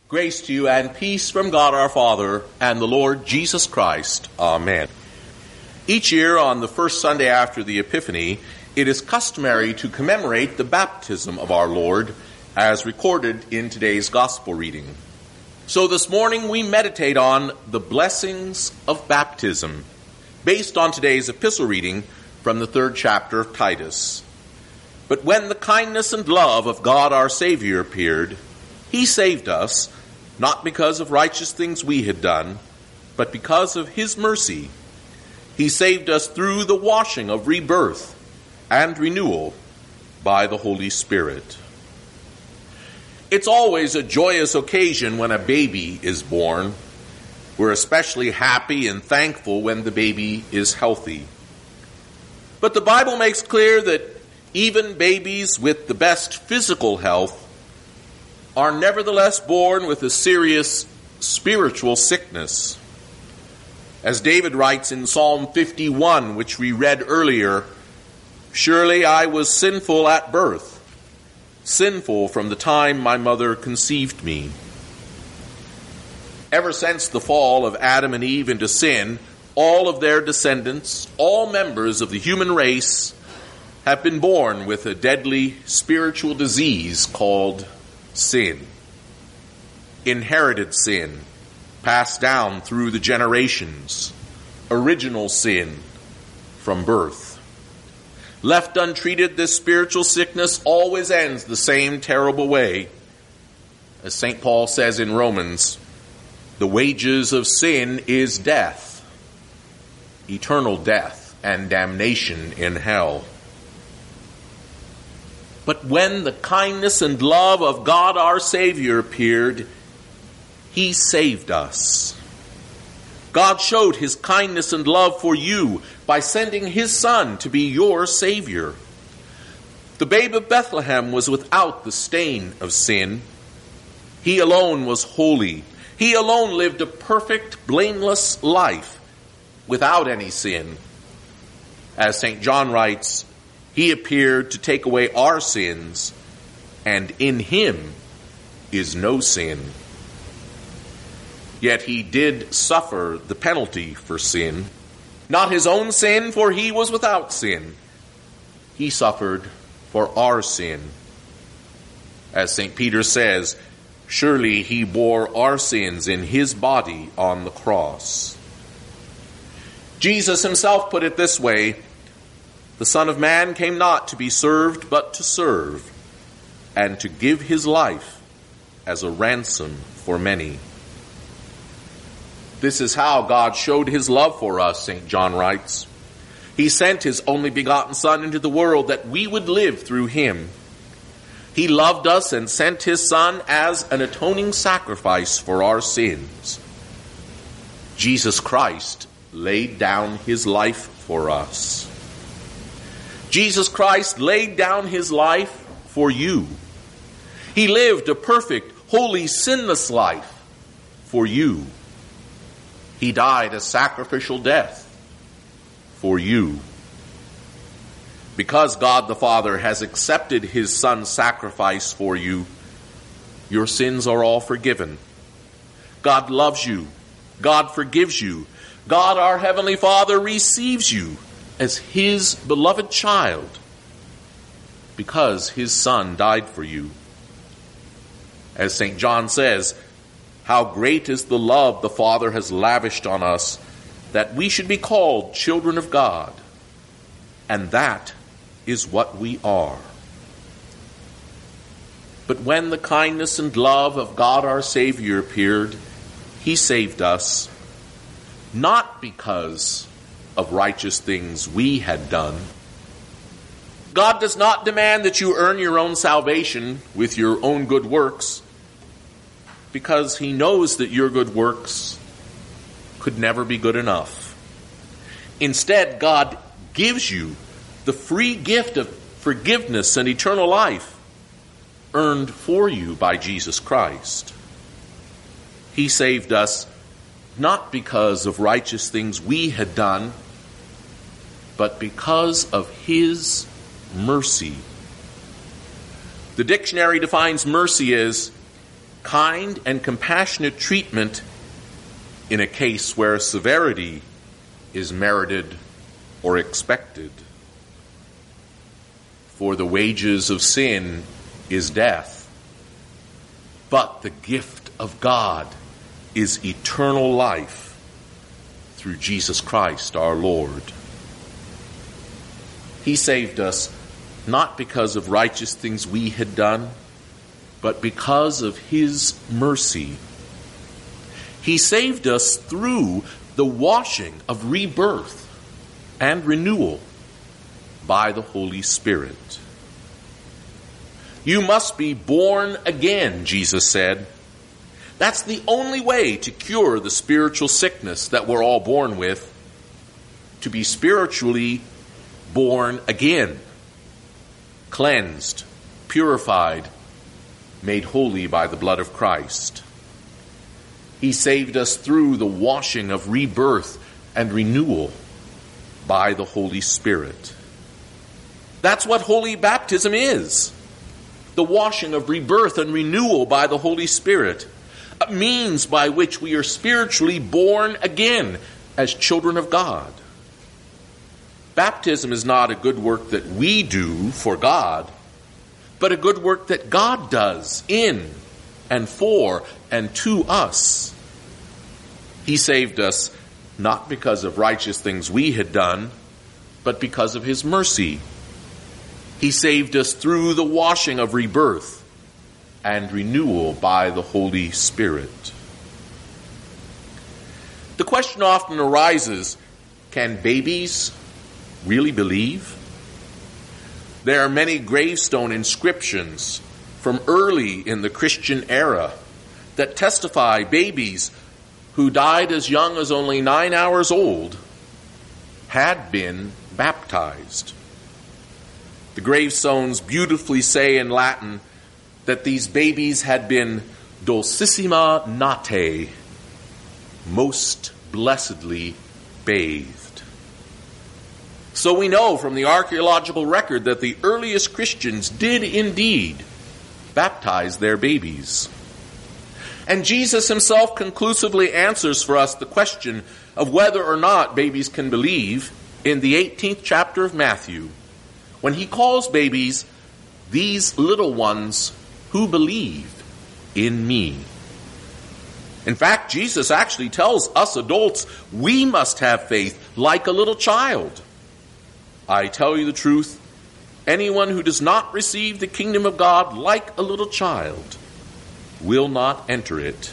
Grace to you and peace from God our Father and the Lord Jesus Christ. Amen. Each year on the first Sunday after the Epiphany, it is customary to commemorate the baptism of our Lord as recorded in today's gospel reading. So this morning we meditate on the blessings of baptism, based on today's epistle reading from the 3rd chapter of Titus. But when the kindness and love of God our Savior appeared, he saved us, not because of righteous things we had done, but because of his mercy. He saved us through the washing of rebirth and renewal by the Holy Spirit. It's always a joyous occasion when a baby is born. We're especially happy and thankful when the baby is healthy. But the Bible makes clear that even babies with the best physical health are nevertheless born with a serious spiritual sickness. As David writes in Psalm 51, which we read earlier, "Surely I was sinful at birth, sinful from the time my mother conceived me." Ever since the fall of Adam and Eve into sin, all of their descendants, all members of the human race, have been born with a deadly spiritual disease called sin. Inherited sin, passed down through the generations. Original sin from birth. Left untreated, this spiritual sickness always ends the same terrible way. As St. Paul says in Romans, the wages of sin is death, eternal death and damnation in hell. But when the kindness and love of God our Savior appeared, he saved us. God showed his kindness and love for you by sending his Son to be your Savior. The babe of Bethlehem was without the stain of sin. He alone was holy. He alone lived a perfect, blameless life without any sin. As St. John writes, he appeared to take away our sins, and in him is no sin. Yet he did suffer the penalty for sin. Not his own sin, for he was without sin. He suffered for our sin. As St. Peter says, surely he bore our sins in his body on the cross. Jesus himself put it this way, the Son of Man came not to be served, but to serve, and to give his life as a ransom for many. This is how God showed his love for us, St. John writes. He sent his only begotten Son into the world that we would live through him. He loved us and sent his Son as an atoning sacrifice for our sins. Jesus Christ laid down his life for us. Jesus Christ laid down his life for you. He lived a perfect, holy, sinless life for you. He died a sacrificial death for you. Because God the Father has accepted his Son's sacrifice for you, your sins are all forgiven. God loves you. God forgives you. God, our Heavenly Father, receives you as his beloved child because his Son died for you. As St. John says, how great is the love the Father has lavished on us that we should be called children of God. And that is what we are. But when the kindness and love of God our Savior appeared, he saved us, not because of righteous things we had done. God does not demand that you earn your own salvation with your own good works, because he knows that your good works could never be good enough. Instead, God gives you the free gift of forgiveness and eternal life earned for you by Jesus Christ. He saved us not because of righteous things we had done, but because of his mercy. The dictionary defines mercy as kind and compassionate treatment in a case where severity is merited or expected. For the wages of sin is death, but the gift of God is eternal life through Jesus Christ our Lord. He saved us not because of righteous things we had done, but because of His mercy. He saved us through the washing of rebirth and renewal by the Holy Spirit. You must be born again, Jesus said. That's the only way to cure the spiritual sickness that we're all born with, to be spiritually born again, cleansed, purified, made holy by the blood of Christ. He saved us through the washing of rebirth and renewal by the Holy Spirit. That's what holy baptism is. The washing of rebirth and renewal by the Holy Spirit. A means by which we are spiritually born again as children of God. Baptism is not a good work that we do for God, but a good work that God does in and for and to us. He saved us not because of righteous things we had done, but because of His mercy. He saved us through the washing of rebirth and renewal by the Holy Spirit. The question often arises, can babies really believe? There are many gravestone inscriptions from early in the Christian era that testify babies who died as young as only 9 hours old had been baptized. The gravestones beautifully say in Latin that these babies had been dulcissima natae, most blessedly bathed. So we know from the archaeological record that the earliest Christians did indeed baptize their babies. And Jesus Himself conclusively answers for us the question of whether or not babies can believe in the 18th chapter of Matthew, when He calls babies these little ones who believe in me. In fact, Jesus actually tells us adults we must have faith like a little child. I tell you the truth, anyone who does not receive the kingdom of God like a little child will not enter it.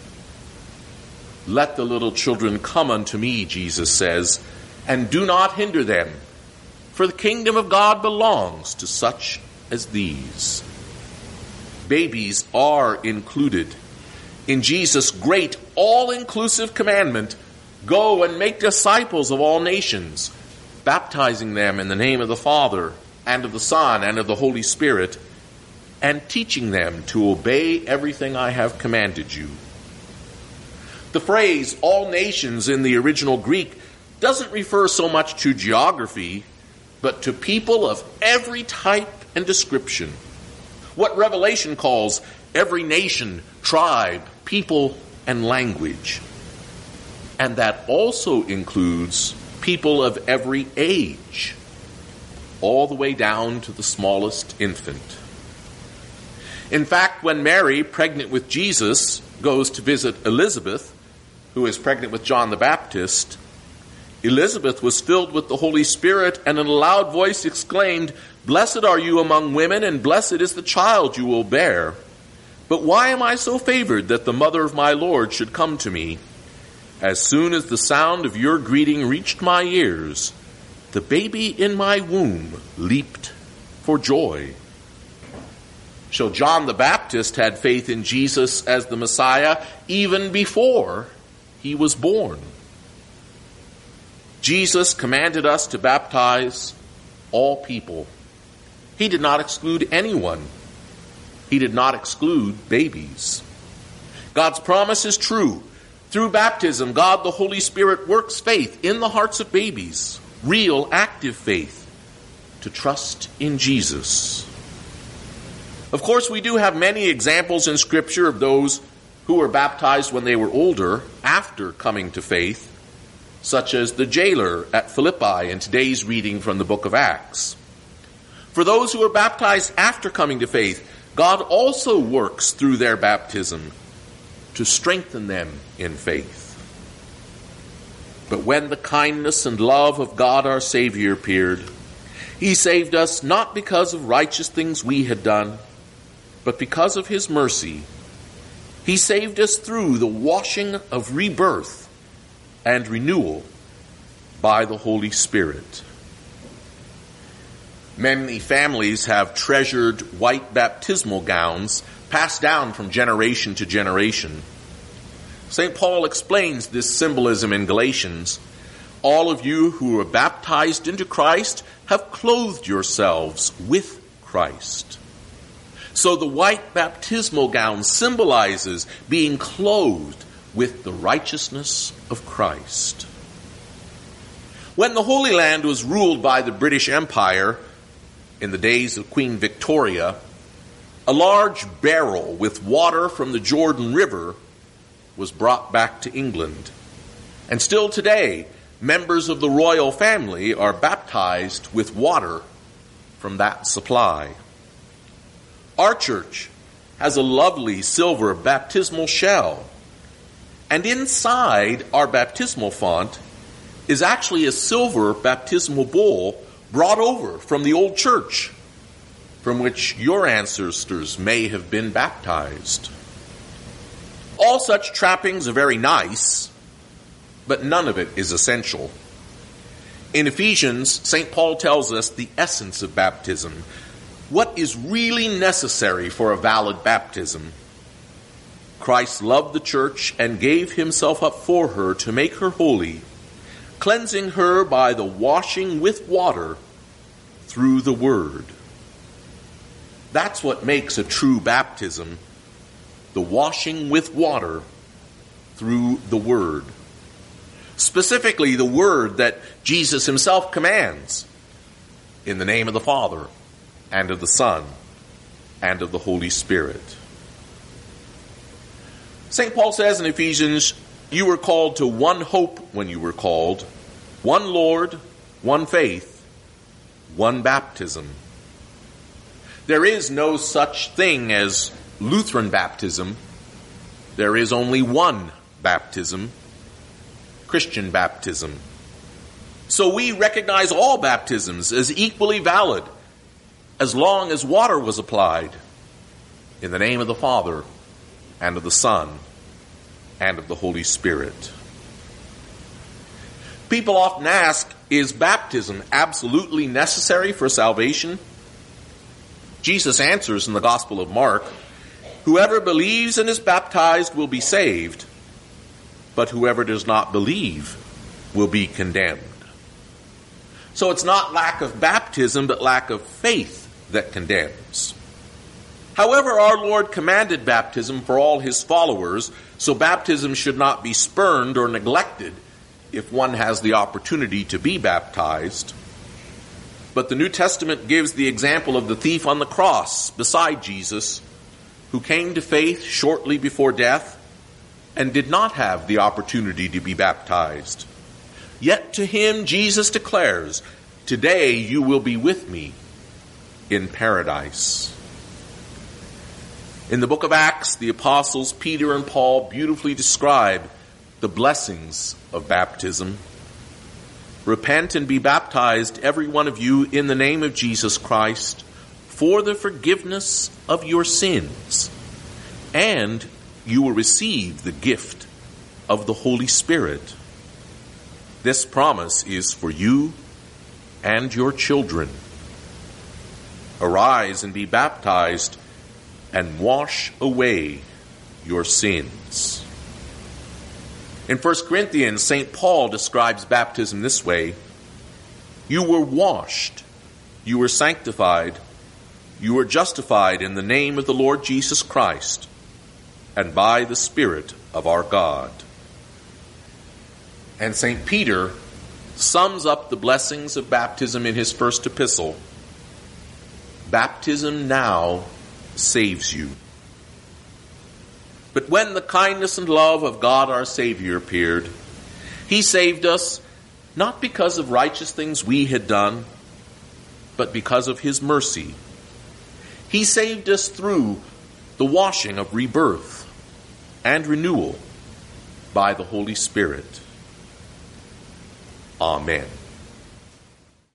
Let the little children come unto me, Jesus says, and do not hinder them, for the kingdom of God belongs to such as these. Babies are included in Jesus' great all-inclusive commandment, go and make disciples of all nations, baptizing them in the name of the Father and of the Son and of the Holy Spirit, and teaching them to obey everything I have commanded you. The phrase all nations in the original Greek doesn't refer so much to geography, but to people of every type and description. What Revelation calls every nation, tribe, people, and language. And that also includes people of every age, all the way down to the smallest infant. In fact, when Mary, pregnant with Jesus, goes to visit Elizabeth, who is pregnant with John the Baptist, Elizabeth was filled with the Holy Spirit and in a loud voice exclaimed, "Blessed are you among women, and blessed is the child you will bear. But why am I so favored that the mother of my Lord should come to me? As soon as the sound of your greeting reached my ears, the baby in my womb leaped for joy." So John the Baptist had faith in Jesus as the Messiah even before he was born. Jesus commanded us to baptize all people. He did not exclude anyone. He did not exclude babies. God's promise is true. Through baptism, God the Holy Spirit works faith in the hearts of babies, real active faith, to trust in Jesus. Of course, we do have many examples in Scripture of those who were baptized when they were older, after coming to faith, such as the jailer at Philippi in today's reading from the book of Acts. For those who are baptized after coming to faith, God also works through their baptism to strengthen them in faith. But when the kindness and love of God our Savior appeared, he saved us not because of righteous things we had done, but because of his mercy. He saved us through the washing of rebirth and renewal by the Holy Spirit. Many families have treasured white baptismal gowns passed down from generation to generation. St. Paul explains this symbolism in Galatians. All of you who are baptized into Christ have clothed yourselves with Christ. So the white baptismal gown symbolizes being clothed with the righteousness of Christ. When the Holy Land was ruled by the British Empire in the days of Queen Victoria, a large barrel with water from the Jordan River was brought back to England. And still today, members of the royal family are baptized with water from that supply. Our church has a lovely silver baptismal shell, and inside our baptismal font is actually a silver baptismal bowl brought over from the old church, from which your ancestors may have been baptized. All such trappings are very nice, but none of it is essential. In Ephesians, St. Paul tells us the essence of baptism, what is really necessary for a valid baptism. Christ loved the church and gave himself up for her to make her holy, cleansing her by the washing with water through the Word. That's what makes a true baptism, the washing with water through the Word. Specifically, the Word that Jesus himself commands, in the name of the Father, and of the Son, and of the Holy Spirit. St. Paul says in Ephesians, you were called to one hope when you were called, one Lord, one faith, one baptism. There is no such thing as Lutheran baptism. There is only one baptism, Christian baptism. So we recognize all baptisms as equally valid as long as water was applied in the name of the Father and of the Son and of the Holy Spirit. People often ask, is baptism absolutely necessary for salvation? Jesus answers in the Gospel of Mark, whoever believes and is baptized will be saved, but whoever does not believe will be condemned. So it's not lack of baptism, but lack of faith that condemns. However, our Lord commanded baptism for all his followers, so baptism should not be spurned or neglected if one has the opportunity to be baptized. But the New Testament gives the example of the thief on the cross beside Jesus, who came to faith shortly before death and did not have the opportunity to be baptized. Yet to him Jesus declares, today you will be with me in paradise. In the book of Acts, the apostles Peter and Paul beautifully describe the blessings of baptism. Repent and be baptized, every one of you, in the name of Jesus Christ, for the forgiveness of your sins, and you will receive the gift of the Holy Spirit. This promise is for you and your children. Arise and be baptized and wash away your sins. In 1 Corinthians, St. Paul describes baptism this way: you were washed, you were sanctified, you were justified in the name of the Lord Jesus Christ, and by the Spirit of our God. And St. Peter sums up the blessings of baptism in his first epistle. Baptism now saves you. But when the kindness and love of God our Savior appeared, he saved us not because of righteous things we had done, but because of his mercy. He saved us through the washing of rebirth and renewal by the Holy Spirit. Amen.